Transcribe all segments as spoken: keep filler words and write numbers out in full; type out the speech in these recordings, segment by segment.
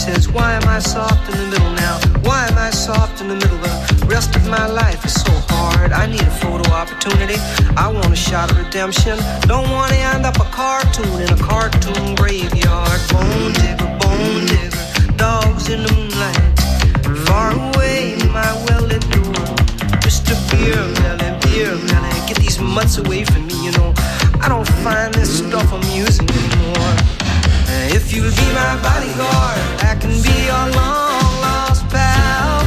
says, why am I soft in the middle now? Why am I soft in the middle? The rest of my life is so hard. I need a photo opportunity. I want a shot of redemption. Don't want to end up a cartoon in a cartoon graveyard. Bone digger, bone digger, dogs in the moonlight. Far away, my well-lit door. Mister Beer Melly, Beer Melly, get these mutts away from me, you know. I don't find this stuff amusing anymore. If you'll be my bodyguard, I can be your long-lost pal.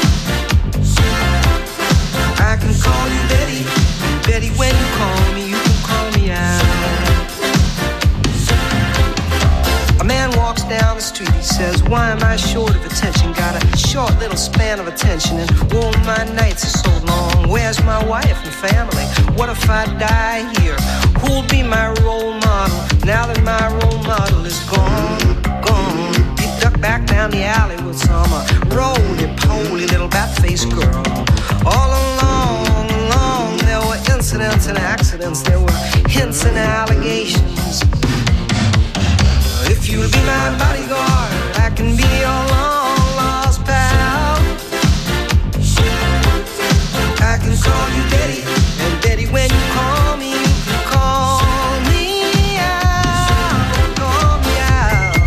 I can call you Betty, and Betty, when you call me, you can call me out. A man walks down the street, he says, why am I short of attention? Got a short little span of attention, and oh, my nights are so long. Where's my wife and family? What if I die here? Who'll be my role model now that my role model is gone, gone? You duck back down the alley with some uh, roly-poly little bat-faced girl. All along, along, there were incidents and accidents. There were hints and allegations. If you'll be my bodyguard, I can be your long-lost pal. I can call you Betty, and Betty, when you call me, you can call me out, call me out.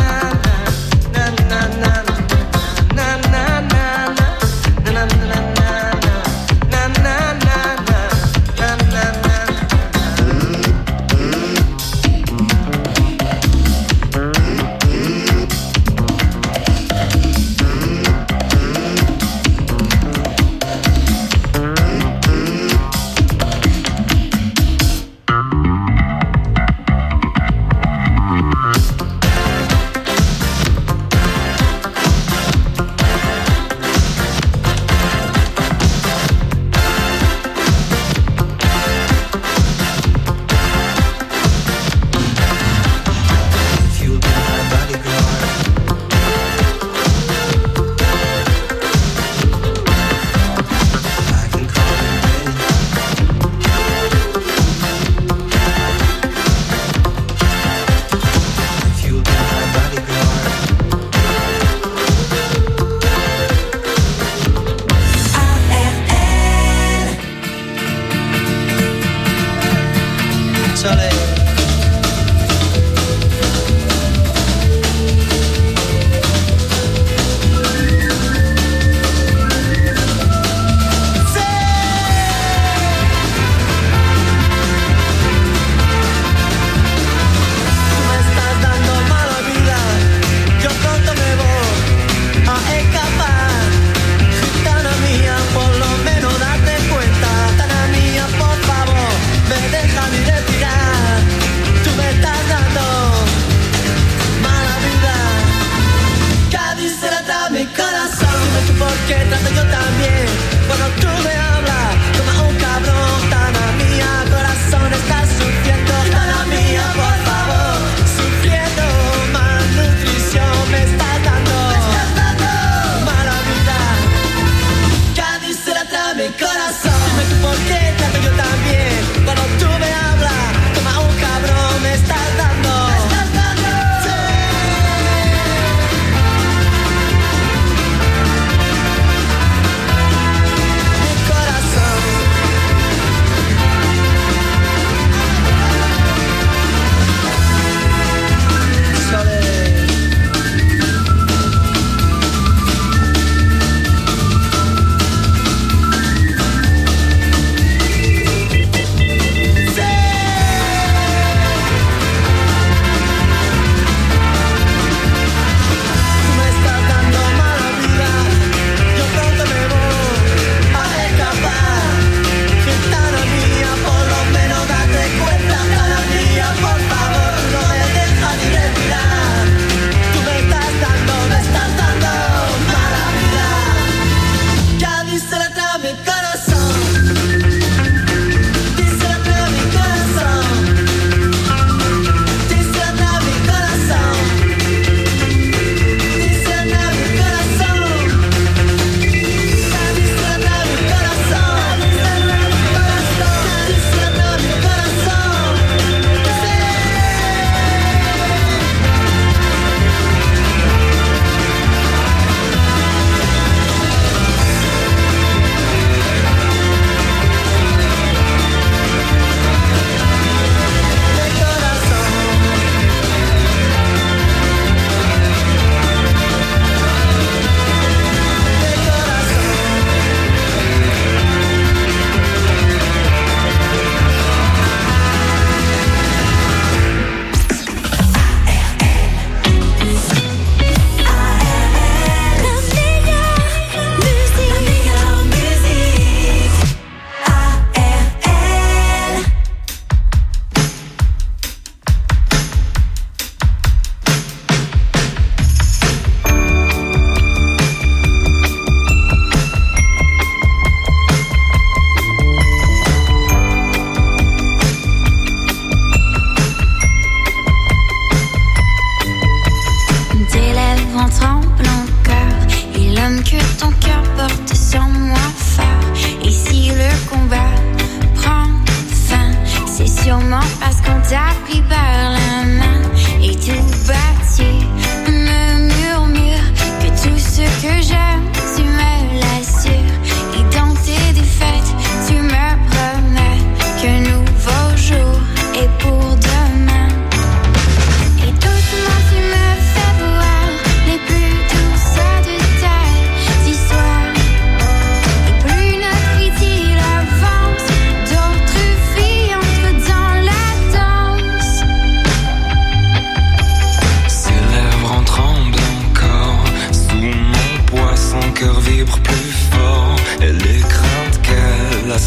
Na na na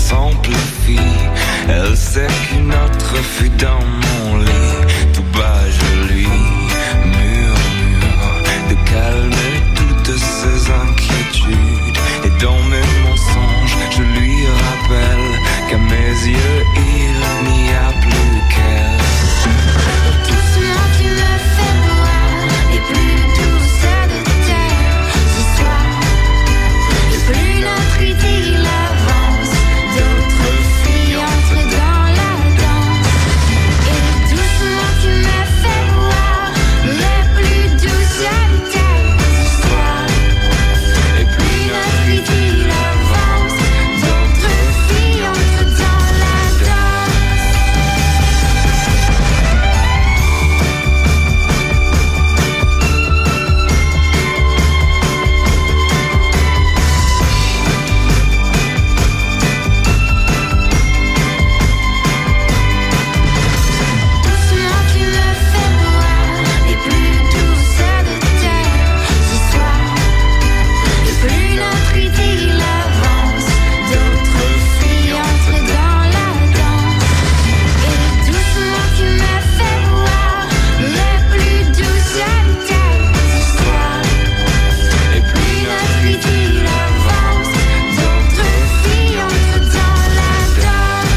s'amplifie. Elle sait qu'une autre fut dans mon lit. Tout bas je lui murmure de calmer toutes ses inquiétudes. Et dans mes mensonges je lui rappelle qu'à mes yeux il n'y a plus qu'elle. Doucement tu me fais voir les plus douces de terre. Ce soir, et plus notre idylle avance, d'autres filles entrent dans la danse. Et doucement tu me fais voir les plus douces de terre. Ce soir, et plus notre idylle avance, d'autres filles entrent dans la danse. Doucement tu me fais voir les plus douces de terre. Ce soir, et plus notre idylle avance, d'autres filles entrent dans la danse. Et doucement tu me fais voir les plus douces de terre. Ce soir, et plus notre idylle avance, d'autres filles entrent dans la danse.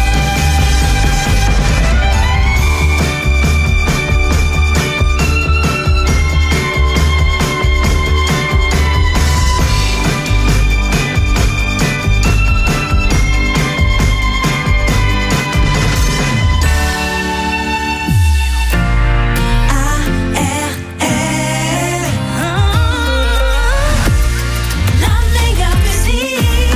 La méga musique.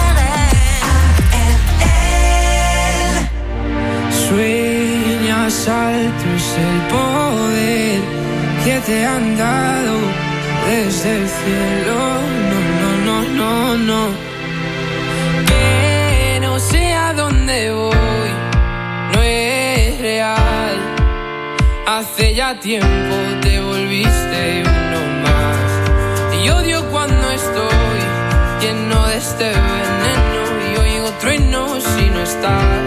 Sueñas alto es el poder que te han dado desde el cielo. No, no, no, no, no. Que no sé a dónde voy, no es real. Hace ya tiempo te volviste uno más. Y odio cuando estoy lleno de este veneno y oigo truenos si no estás.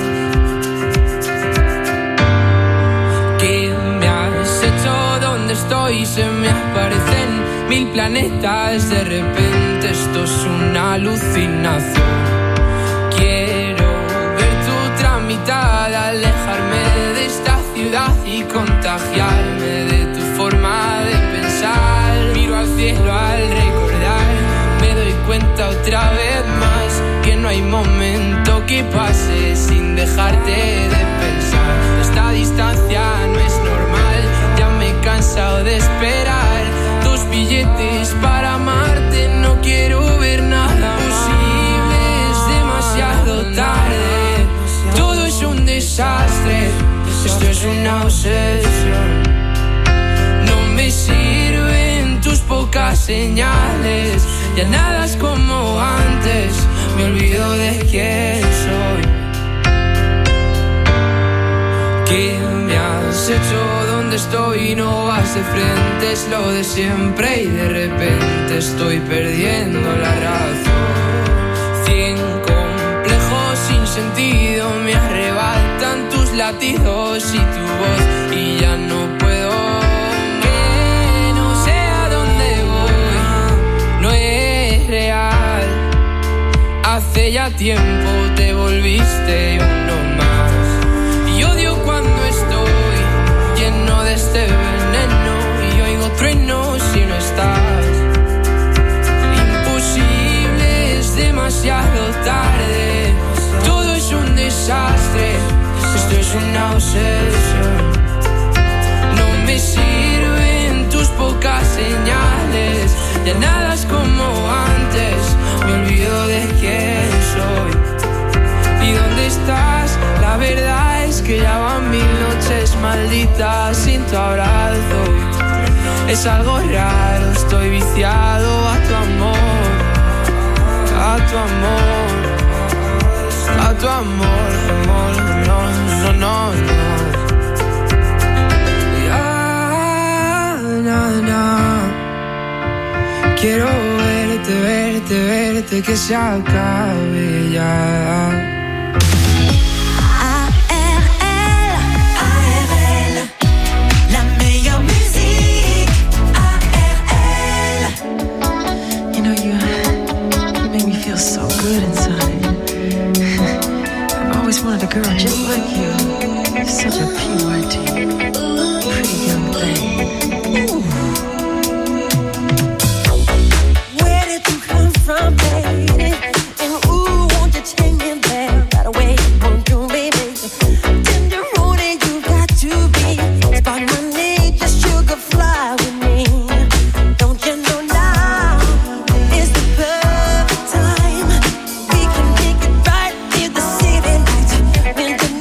¿Qué me has hecho? ¿Dónde estoy? Se me aparecen mil planetas. De repente esto es una alucinación. Quiero ver tu mitad, alejarme de esta ciudad y contagiarme de tu forma de pensar. Miro al cielo al recordar, me doy cuenta otra vez más que no hay momento que pase sin dejarte de pensar. Esta distancia no es normal, ya me he cansado de esperar. Dos billetes para amarte, no quiero ver nada posible, es demasiado tarde. Todo es un desastre, esto es una obsesión. No me sirven tus pocas señales, ya nada es como antes, me olvido de quién soy. ¿Qué me has hecho? ¿Dónde estoy? No vas de frente, es lo de siempre y de repente estoy perdiendo la razón. Cien complejos sin sentido me arrebatan tus latidos y tu voz y ya no puedo. Que no sé a dónde voy, no es real. Hace ya tiempo te volviste uno más. Y odio cuando estoy lleno de este veneno y oigo truenos si no estás. Imposible, es demasiado tarde. Todo es un desastre, esto es una obsesión. No me sirven tus pocas señales, ya nada es como antes, me olvido de quién soy. ¿Y dónde estás? La verdad es que ya van mil noches malditas sin tu abrazo. Es algo raro, estoy viciado a tu amor, a tu amor, a tu amor, amor, no, no, no, no. Ya, na, na. Quiero verte, verte, verte, que se acabe ya. girl just like you. Such a P Y T, pretty young thing. Ooh. Where did you come from, baby? And ooh, won't you take me there right away? Won't you, baby? Tenderoni, you got to be. Spot my need, just sugar fly with me. Don't you know now is the perfect time? We can make it right near the city lights. When the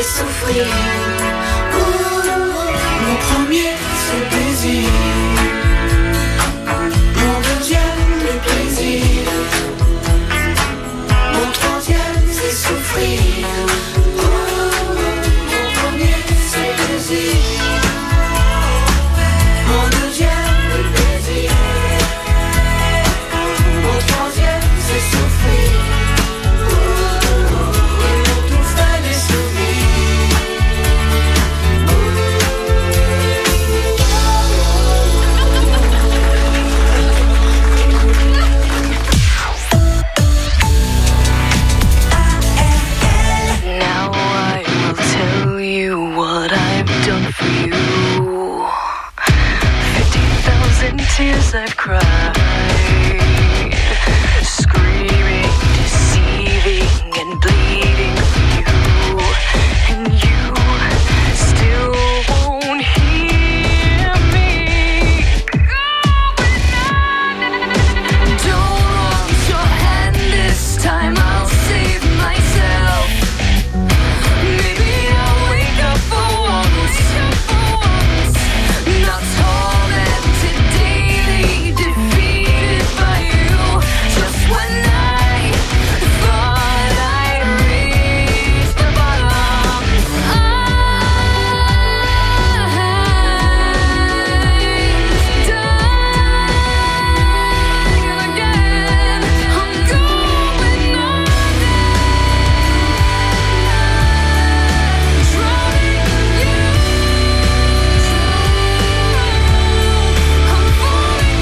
c'est souffrir. Oh, mon premier c'est plaisir. Mon deuxième le plaisir. Mon troisième c'est souffrir. Oh, mon premier c'est plaisir. Mon deuxième le plaisir. Mon troisième c'est souffrir. Tears I've cried, screaming, deceiving, and bleeding for you, and you still won't hear me. Don't want your hand this time, I'll save myself. Maybe I'll wake up for once, not tormented, defeated by you. Just when I thought I'd reached the bottom, I'm dying again. I'm going under, drowning in you. I'm falling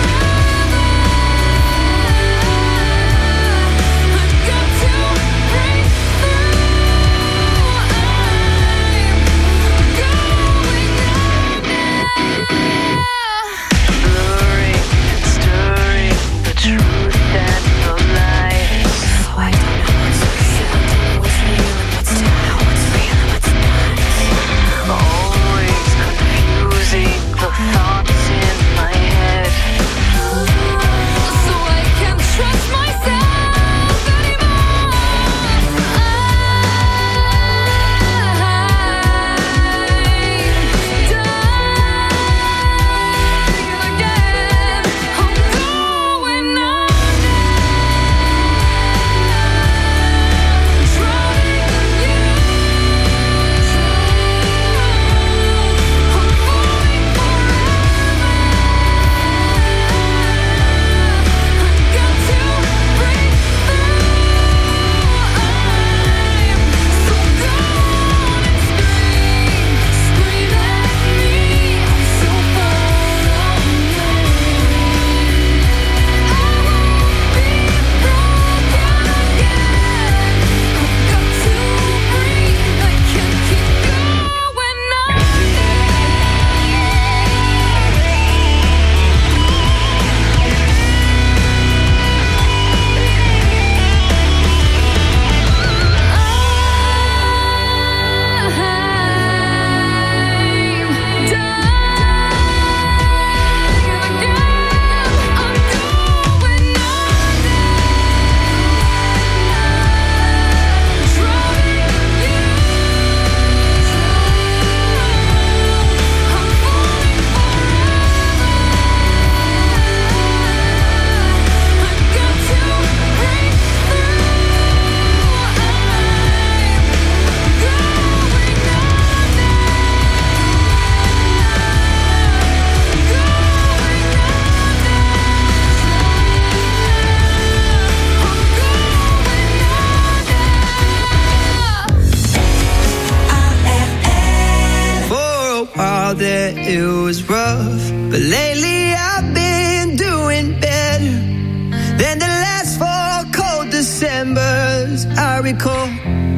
it was rough, but lately I've been doing better than the last four cold Decembers I recall.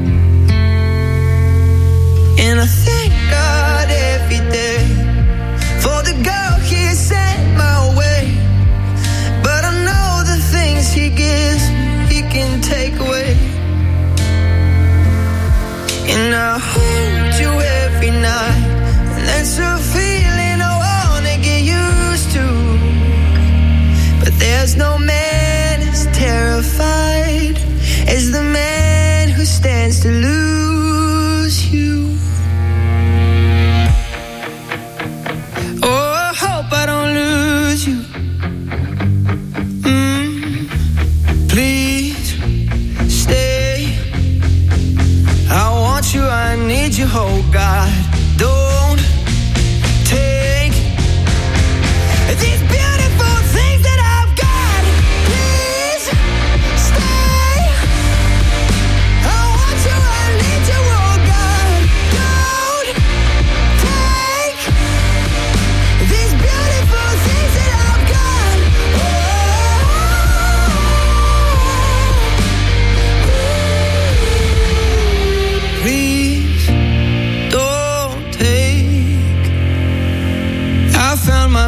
And I thank God every day for the girl He sent my way. But I know the things He gives, He can take away. And I hold you every night, and that's a feeling I wanna get used to. But there's no man as terrified as the man who stands to lose you.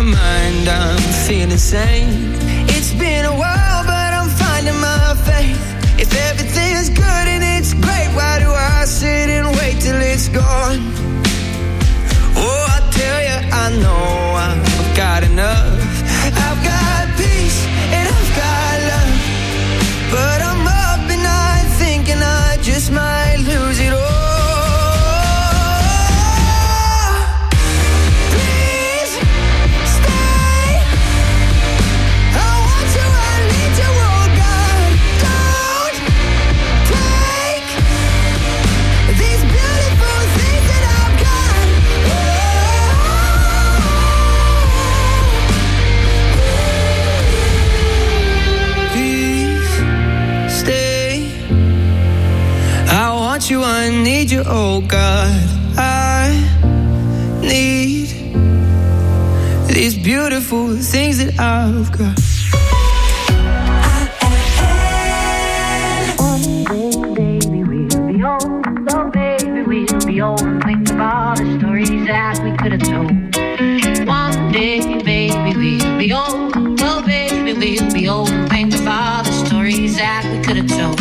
mind, I'm feeling sane. It's been a while, but I'm finding my faith. If everything's good and it's great, why do I sit and wait till it's gone? Oh, I tell you, I know I've got enough. I've got peace and I've got love, but I'm up at night thinking I just might lose it all. You, I need you, oh God, I need these beautiful things that I've got. One day, baby, we'll be old. Oh, baby, we'll be old and think of all the stories that we could have told. One day, baby, we'll be old. Oh, baby, we'll be old and think of all the stories that we could have told.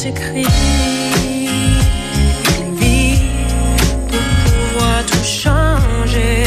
s'écrit une vie pour pouvoir tout changer.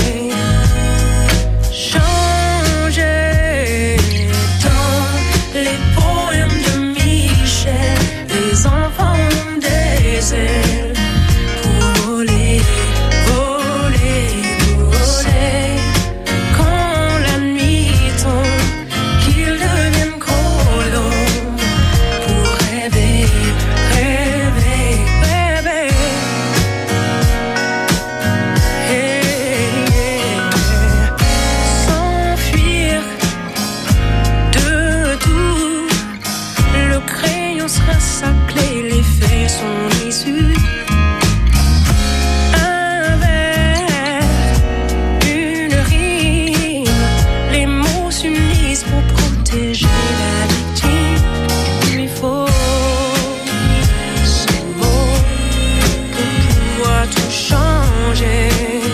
Changer dans les poèmes de Michel, les enfants ont des ailes pour voler, voler, voler. Quand la nuit tombe, qu'ils deviennent colombes pour rêver, rêver, rêver. Hey, yeah. S'enfuir de tout, le crayon sera sa clé, les faits sont issus. Un vers, une rime, les mots s'unissent pour protéger la victime. Il faut ce mot pour pouvoir tout changer.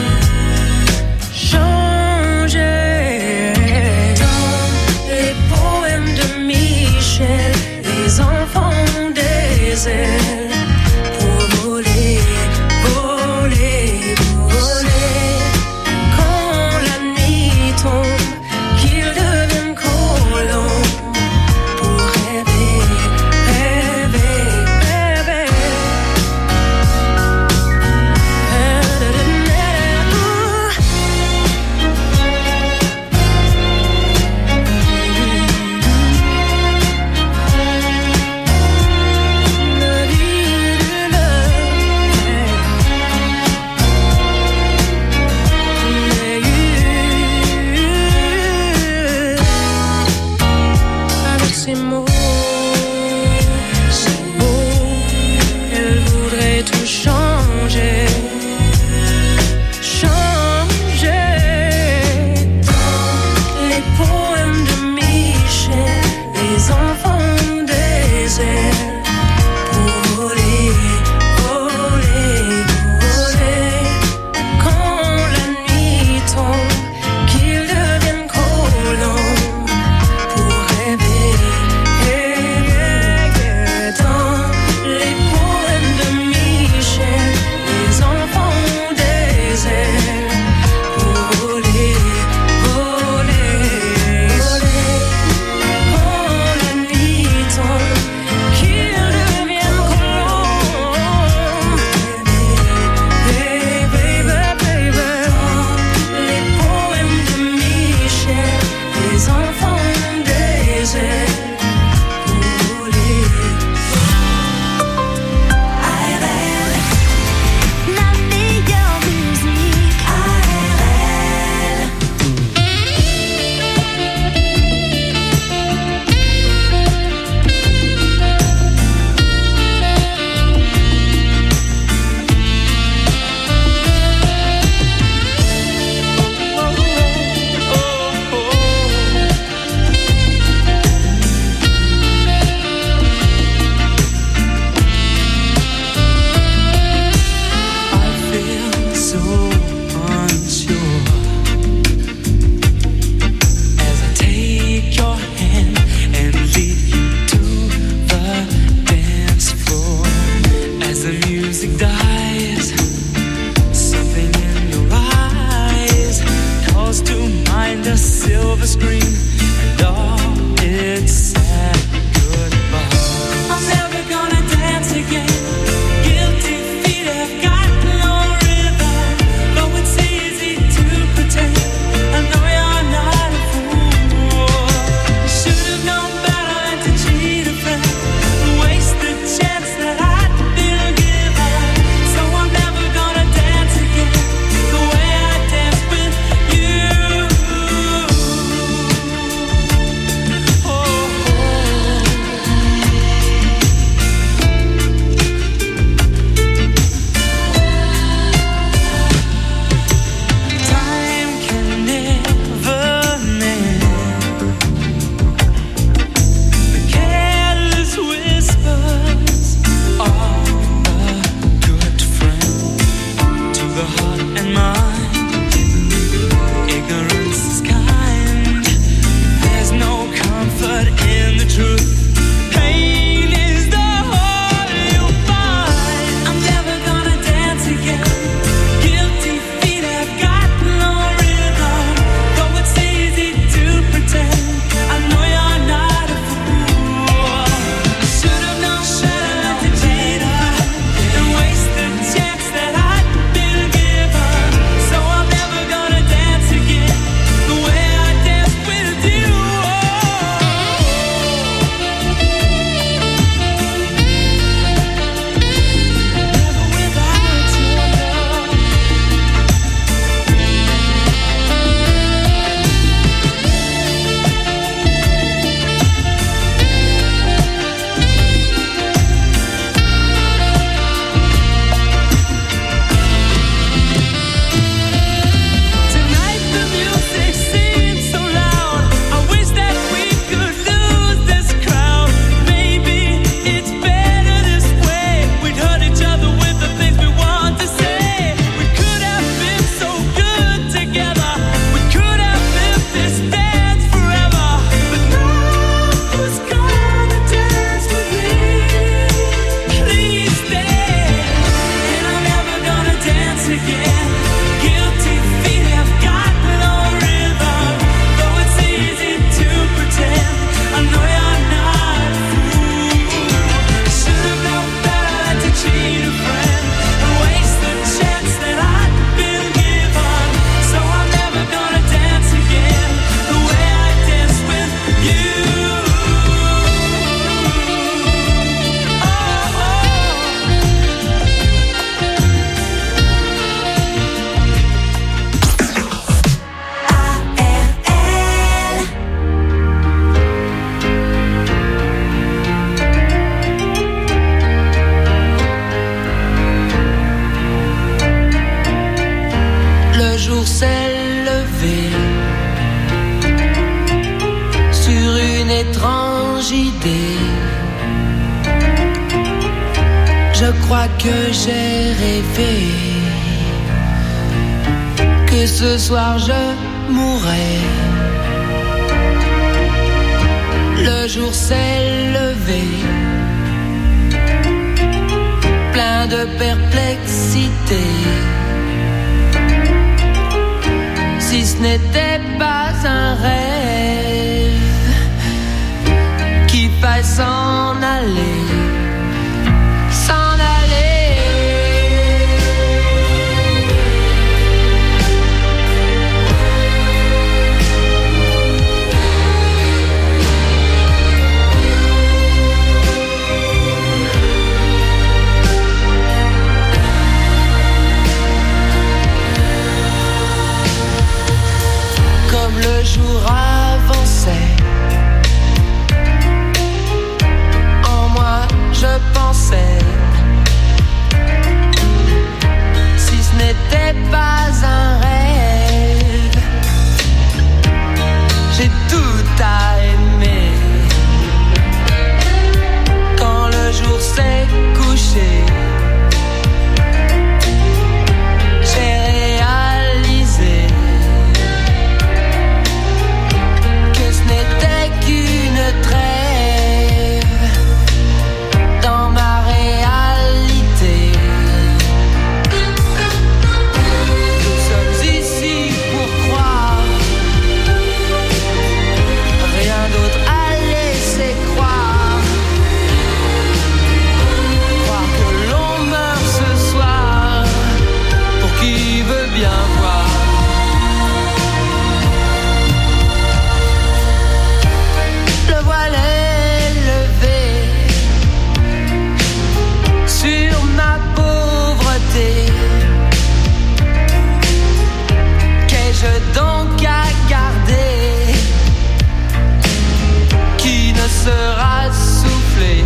Changer dans les poèmes de Michel, les enfants ont des ailes pour voler, voler, voler. Quand la nuit tombe, qu'ils deviennent colombes pour rêver, rêver, rêver. Avec ces mots, ces mots, elle voudrait tout changer. Changer dans les poèmes de Michel, les enfants ont des ailes pour voler, voler, voler. Quand la nuit tombe, qu'ils deviennent colombes pour rêver, rêver, étrange idée. Je crois que j'ai rêvé que ce soir je mourrais. Le jour s'est levé, plein de perplexité. Si ce n'était pas un rêve qui faille s'en aller, s'en aller. Comme le jour avançait, en moi je pensais, si ce n'était pas un rêve, j'ai tout à aimer. Quand le jour s'est couché, j'ai réalisé que ce n'était qu'une trêve dans ma réalité. Nous sommes ici pour croire, rien d'autre à laisser croire. Croire que l'on meurt ce soir, pour qui veut bien voir. Le voile est levé sur ma pauvreté. Qu'ai-je donc à garder qui ne sera soufflé?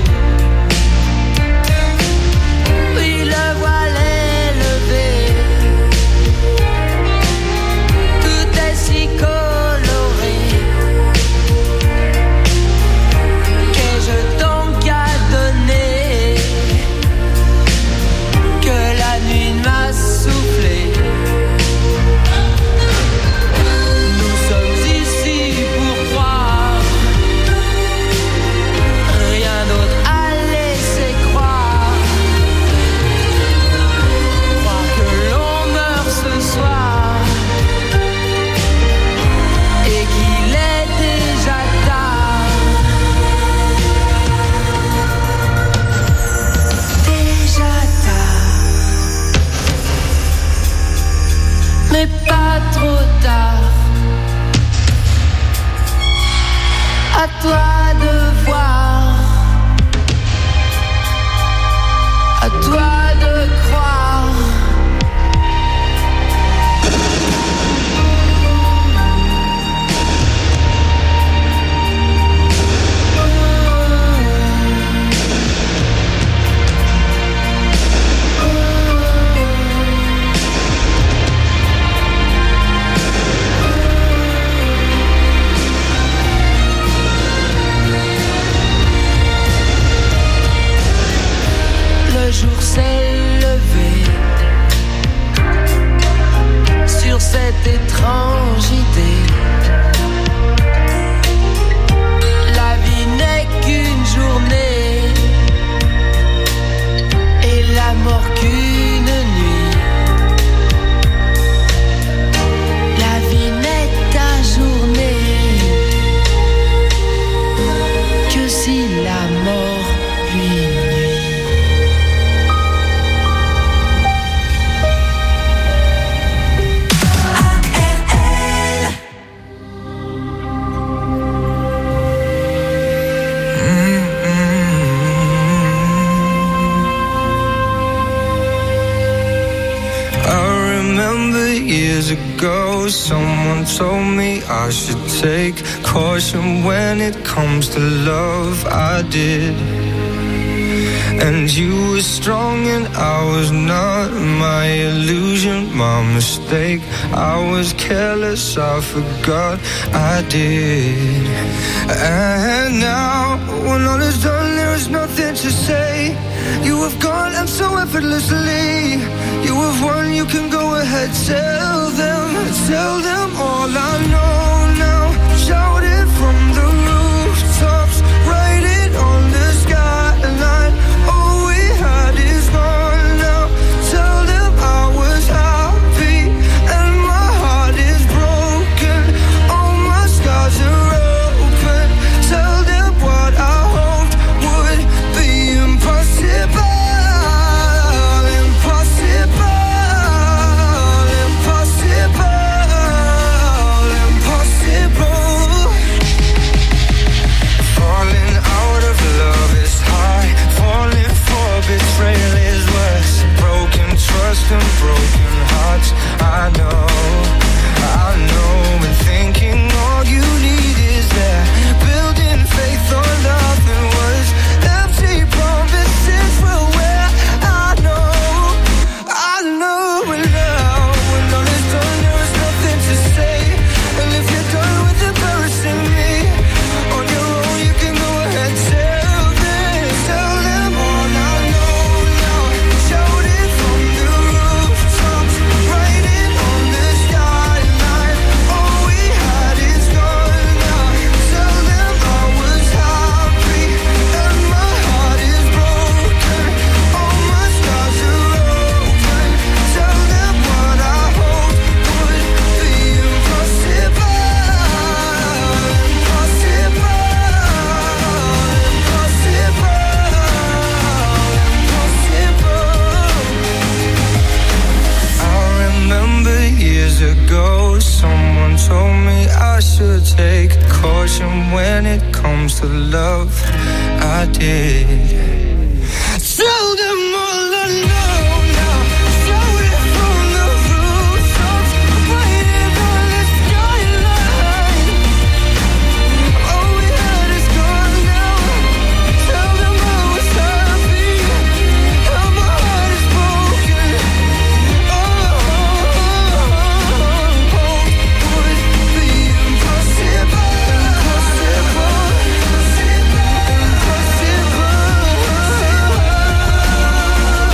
Oui, le voile est levé, tout est si coloré. Qu'ai-je donc à donner que la nuit m'a soufflé? Nous sommes ici pour croire, rien d'autre à laisser croire. Croire que l'on meurt ce soir et qu'il est déjà tard. Déjà tard, mais pas trop tard. À toi de voir, à toi de croire. Le jour s'est levé sur cette étrange idée. La vie n'est qu'une journée et la mort qu'une nuit. La vie n'est ta journée que si la mort lui nuit. Years ago, someone told me I should take caution when it comes to love. I did. And you were strong and I was not. My illusion, my mistake. I was careless, I forgot I did. And now dance so effortlessly. You have won, you can go ahead. Tell them, tell them all I know now. Shout it from the rooftops, write it on the skyline. All we had is gone now. Tell them I was happy and my heart is broken. All my scars are open. Tell them what I hoped would be impossible. Betrayal is worse. Broken trust and broken hearts. I know, I know. And thinking all you need is that. Building faith on nothing was empty promises were where I know, I know. And now, when all is done, there is nothing to say. And if you're done with embarrassing me on your own, you can go ahead, tell them, tell them all I know. Ago, someone told me I should take caution when it comes to love. I did. Tell them all I know now. Shout it from the rooftops, write it on the skyline. All we had is gone now. Tell them I was happy and my heart is broken. Oh, impossible, impossible.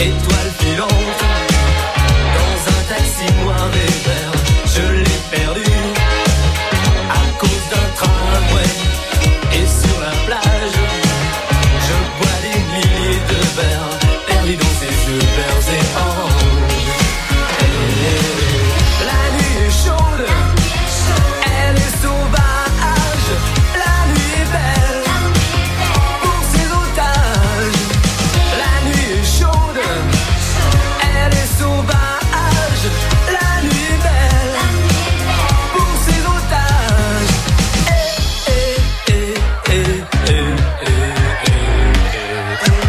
étoile filante. Dans un taxi noir et vert, je l'ai perdu à cause d'un tramway. Et sur la plage, je bois des milliers de verres, perdu dans ses yeux verts et orange. La nuit est chaude, elle est sauvage. La nuit est belle pour ses otages. La nuit est chaude, elle est sauvage. La nuit est belle pour ses otages. Eh, eh, eh, eh, eh, eh, eh, eh.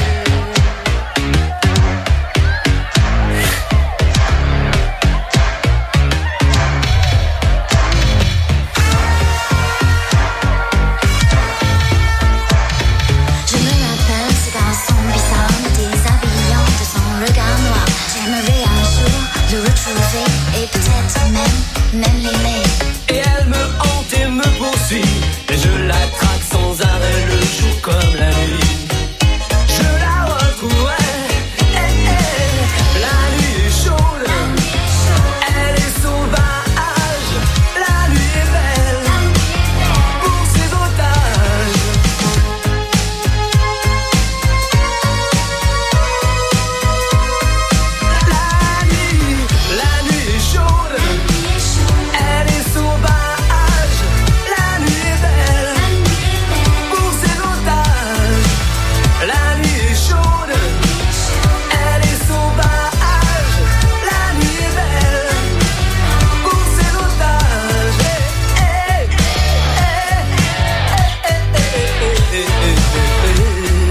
Je me rappelle ce garçon bizarre me déshabillant de son regard noir. J'aimerais un jour le retrouver et peut-être même, même l'aimer. Et elle me hante et me poursuit, et je la traque sans arrêt le jour comme la nuit. Je la retrouverai. Eh, eh. La nuit est chaude, elle est sauvage. La nuit est belle pour ses otages. La nuit, la nuit est chaude, elle est sauvage. La nuit est belle pour ses otages. La nuit est chaude, elle est sauvage. La nuit est belle pour ses otages. Eh, eh, eh, eh, eh, eh, eh, eh, eh.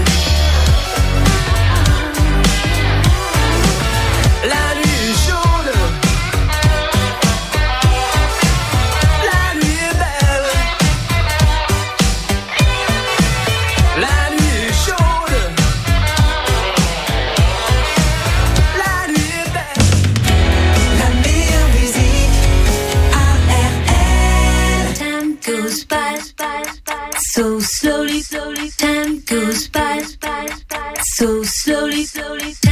La nuit est chaude, la nuit est belle. La nuit est chaude, la nuit est belle. La meilleure musique, A R L. Time goes by, so slowly, slowly. Time goes by, so slowly, slowly.